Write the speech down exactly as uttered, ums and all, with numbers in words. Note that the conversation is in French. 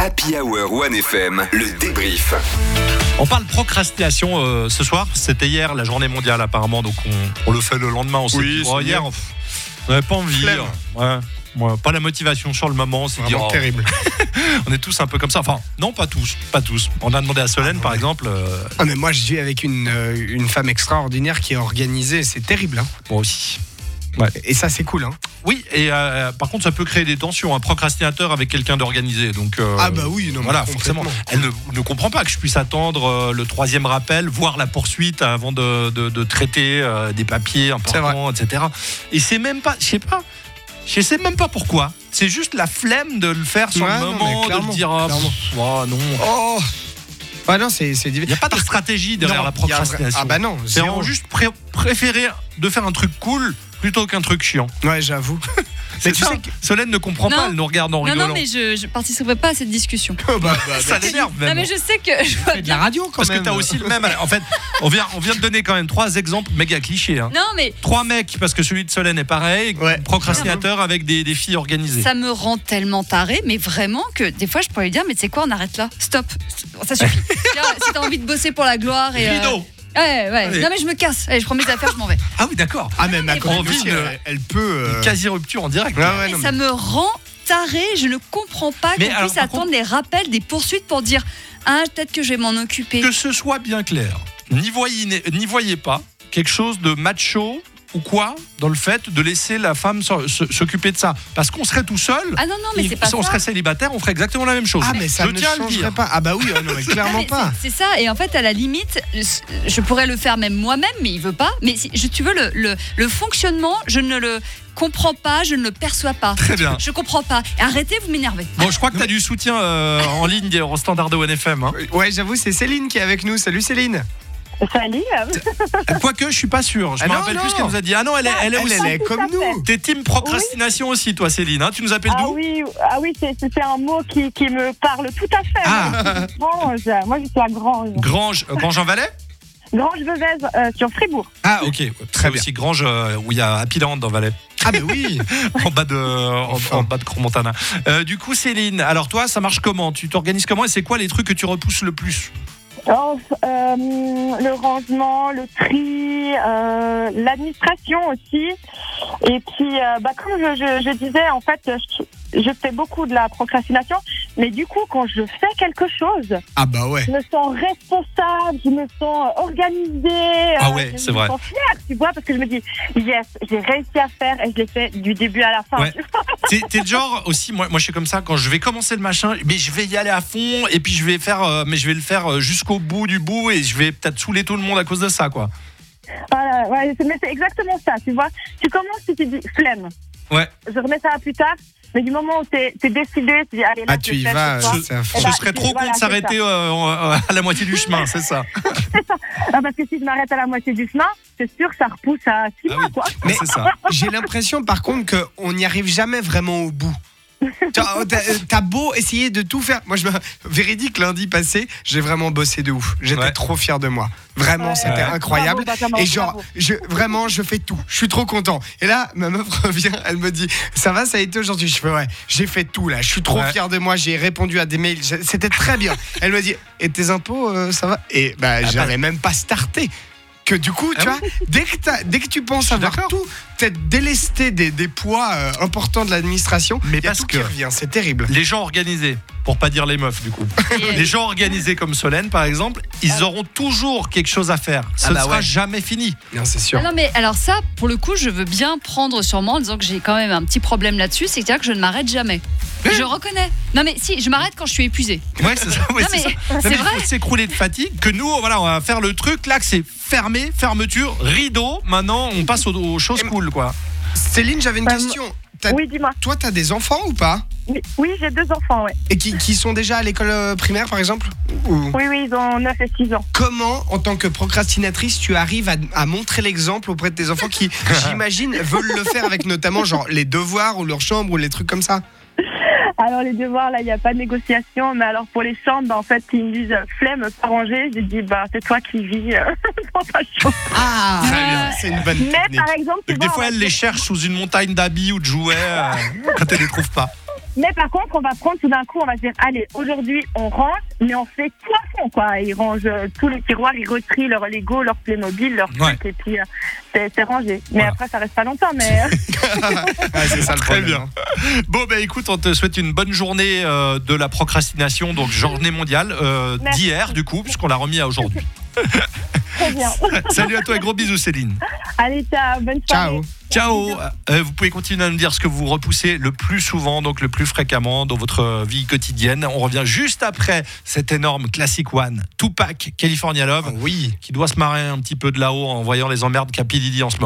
Happy Hour One F M, le débrief. On parle procrastination euh, ce soir. C'était hier la journée mondiale apparemment, donc on, on le fait le lendemain. On s'est Oui, dit, oh, hier, on n'avait pas envie. Flemme. Ouais, ouais, pas la motivation sur le moment. On s'est dit, Vraiment oh, terrible. on est tous un peu comme ça. Enfin, non, pas tous, pas tous. On a demandé à Solène, Ah, par ouais. exemple. Euh, Ah mais moi je vis avec une, euh, une femme extraordinaire qui est organisée, c'est terrible hein. moi aussi. Et ça c'est cool hein. Oui, et euh, par contre, ça peut créer des tensions. Un procrastinateur avec quelqu'un d'organisé. Donc, euh, Ah bah oui, non mais voilà, complètement. forcément. Elle ne, ne comprend pas que je puisse attendre euh, le troisième rappel, voire la poursuite avant de, de, de traiter euh, des papiers importants, et cetera. Et c'est même pas, je sais pas, je sais même pas pourquoi. C'est juste la flemme de le faire sur Ouais, le non, moment, mais de le dire. Ah, clairement. pff, oh, non. Oh ah non c'est c'est Il n'y a pas de stratégie derrière la Non, il y a un vrai- procrastination. Ah bah non, C'est zéro. juste pré- préférer de faire un truc cool plutôt qu'un truc chiant. Ouais j'avoue. C'est tu ça. sais que- Solène ne comprend Non. pas, elle nous regarde en Non, rigolant. non, mais je ne participerai pas à cette discussion. Oh, bah, bah, Ça bah, l'énerve même. Non, mais je sais que je vois fais de la bien. radio quand Parce même. que t'as aussi le même. En fait, on vient, on vient de donner quand même trois exemples méga clichés. Hein. Non, mais Trois mecs, parce que celui de Solène est pareil, Ouais. procrastinateur avec des, des filles organisées. ça me rend tellement taré, mais vraiment que des fois je pourrais lui dire, mais tu sais quoi, on arrête là, stop, ça suffit. Tiens, si t'as envie de bosser pour la gloire et. euh, Rideau. Ouais, ouais. Allez. Non, mais je me casse. Allez, je prends mes affaires, je m'en vais. Ah oui, d'accord. Ah mais ma Et copine on vit aussi, une- elle, elle peut euh, Quasi rupture en direct. ouais, ouais, Et non, ça mais- me rend taré. Je ne comprends pas Mais qu'on alors, puisse par attendre contre- les rappels, des poursuites pour dire, ah, peut-être que je vais m'en occuper. Que ce soit bien clair. N'y voyez, n'y voyez pas quelque chose de macho ou quoi dans le fait de laisser la femme s'o- se- s'occuper de ça. Parce qu'on serait tout seul. Ah non, non, mais il- c'est pas on ça. serait célibataire, on ferait exactement la même chose. Ah mais ça je ne tiens à le changerait dire. pas. Ah bah oui, ah, non mais Non, clairement mais pas. c'est- C'est ça, et en fait, à la limite, je pourrais le faire même moi-même, mais il veut pas. Mais si je- tu veux, le, le, le fonctionnement, je ne le comprends pas, je ne le perçois pas. Très bien. Je comprends pas. Arrêtez, vous m'énervez. Bon, je crois que tu as du soutien euh, en ligne au standard de O N F M. Hein. Ouais j'avoue c'est Céline qui est avec nous. Salut Céline. Salut. Quoique, je suis pas sûr. Je Ah me non, rappelle non. plus ce qu'elle nous a dit. Ah non, elle est, elle est Elle, aussi. elle est comme tout à nous. T'es team procrastination aussi, toi, Céline. Hein, tu nous appelles Ah d'où oui, ah oui, c'est c'est un mot qui, qui me parle tout à fait. Ah. Grange, moi je suis à Grange. Grange, euh, Grange en Valais. Grange-Vevez euh, sur Fribourg. Ah, ok. Très C'est bien. aussi Grange euh, où il y a Happy Land en Valais, Ah mais oui. en bas de, en, Enfin. en bas de Cromontana. Euh, du coup, Céline, alors toi, ça marche comment? Tu t'organises comment et c'est quoi les trucs que tu repousses le plus? Oh, euh, le rangement, le tri, euh, l'administration aussi. Et puis, euh, bah, comme je, je, je disais, en fait, je, je fais beaucoup de la procrastination. Mais du coup, quand je fais quelque chose, Ah bah ouais. je me sens responsable, je me sens organisée. Ah euh, ouais, je c'est me vrai. sens fière, tu vois, parce que je me dis, yes, j'ai réussi à faire et je l'ai fait du début à la fin. Ouais. T'es, t'es le genre aussi, moi, moi je suis comme ça, quand je vais commencer le machin, mais je vais y aller à fond et puis je vais faire, euh, mais je vais le faire euh, jusqu'au bout du bout et je vais peut-être saouler tout le monde à cause de ça, quoi. Voilà, ouais, c'est- mais c'est exactement ça, tu vois. Tu commences, tu te dis, flemme. Ouais. Je remets ça plus tard. Mais du moment où t'es es décidé, tu dis, allez, là, Ah je tu le y fais, vas. ce soir. euh, c'est un fou. Eh Ce bah, serait trop voilà, con de c'est s'arrêter euh, en- à la moitié du chemin, c'est ça. Ah, parce que si je m'arrête à la moitié du chemin, c'est sûr que ça repousse à six Ah mois, oui. quoi. Mais c'est ça. j'ai l'impression par contre qu'on n'y arrive jamais vraiment au bout. T'as t'as- t'as beau essayer de tout faire. Moi, je me... véridique, lundi passé, j'ai vraiment bossé de ouf. J'étais Ouais. trop fier de moi. Vraiment, Ouais. c'était Ouais. incroyable. Bravo, Benjamin, Et genre, bravo. je, vraiment, je fais tout. Je suis trop content. Et là, ma meuf revient, elle me dit, ça va, ça a été aujourd'hui. Je fais, ouais, j'ai fait tout là. Je suis trop Ouais. fier de moi. J'ai répondu à des mails. J'ai- C'était très bien. Elle me dit, et tes impôts, euh, ça va? Et bah, Ah, j'avais même pas starté. Que du coup, tu Ah vois, dès que, t'as- dès que tu penses Je suis avoir d'accord. tout, peut-être délesté des, des poids euh, importants de l'administration, Mais il y a parce tout que- qui revient. C'est terrible. Les gens organisés, pour pas dire les meufs du coup, les gens organisés comme Solène par exemple, ils auront toujours quelque chose à faire. Ce Ah ne bah sera ouais. jamais fini. Non, c'est sûr. Ah non, mais alors ça, pour le coup, je veux bien prendre sur moi en disant que j'ai quand même un petit problème là-dessus, c'est-à-dire que je ne m'arrête jamais. Je reconnais. Non, mais si, je m'arrête quand je suis épuisée. Ouais, c'est ça. ouais, Non, c'est mais ça. c'est Non, mais il vrai. faut s'écrouler de fatigue. Que nous, voilà, on va faire le truc là, que c'est fermé, fermeture, rideau. Maintenant, on passe aux, aux choses Et- cool, quoi. Céline, j'avais une Euh, question. T'as- Oui, dis-moi. Toi, t'as des enfants ou pas? Oui, oui, j'ai deux enfants, ouais. Et qui, qui sont déjà à l'école euh, primaire, par exemple? Ou- Oui, oui, ils ont neuf et six ans. Comment, en tant que procrastinatrice, tu arrives à, à montrer l'exemple auprès de tes enfants qui, j'imagine, veulent le faire avec notamment genre les devoirs ou leur chambre ou les trucs comme ça? Alors, les devoirs, là, il n'y a pas de négociation. Mais alors, pour les chambres, bah, en fait, ils me disent euh, flemme, pas ranger. J'ai dit, bah, c'est toi qui vis euh, dans ta chambre. Ah, Très bien. c'est une bonne Mais technique. par exemple, tu Donc, des vois, fois, on elle va- les cherche sous une montagne d'habits ou de jouets euh, quand elle les trouve pas. Mais par contre, on va prendre tout d'un coup, on va se dire, allez, aujourd'hui, on range, mais on fait tout à fond, quoi. Ils rangent euh, tous les tiroirs, ils retrient leur Lego, leur Playmobil, leur Ouais. truc, et puis euh, c'est, c'est rangé. Mais Voilà. après, ça reste pas longtemps, mais... Ouais, c'est ça le Très problème. bien. Bon, ben écoute, on te souhaite une bonne journée euh, de la procrastination, donc journée mondiale euh, Merci. d'hier, du coup, puisqu'on l'a remis à aujourd'hui. Très bien. Salut à toi et gros bisous, Céline. Allez, ciao, bonne soirée. Ciao. Ciao. Euh, vous pouvez continuer à nous dire ce que vous repoussez le plus souvent, donc le plus fréquemment dans votre vie quotidienne. On revient juste après cet énorme Classic One, Tupac, California Love, Oui. qui doit se marrer un petit peu de là-haut en voyant les emmerdes qu'a P. Diddy en ce moment.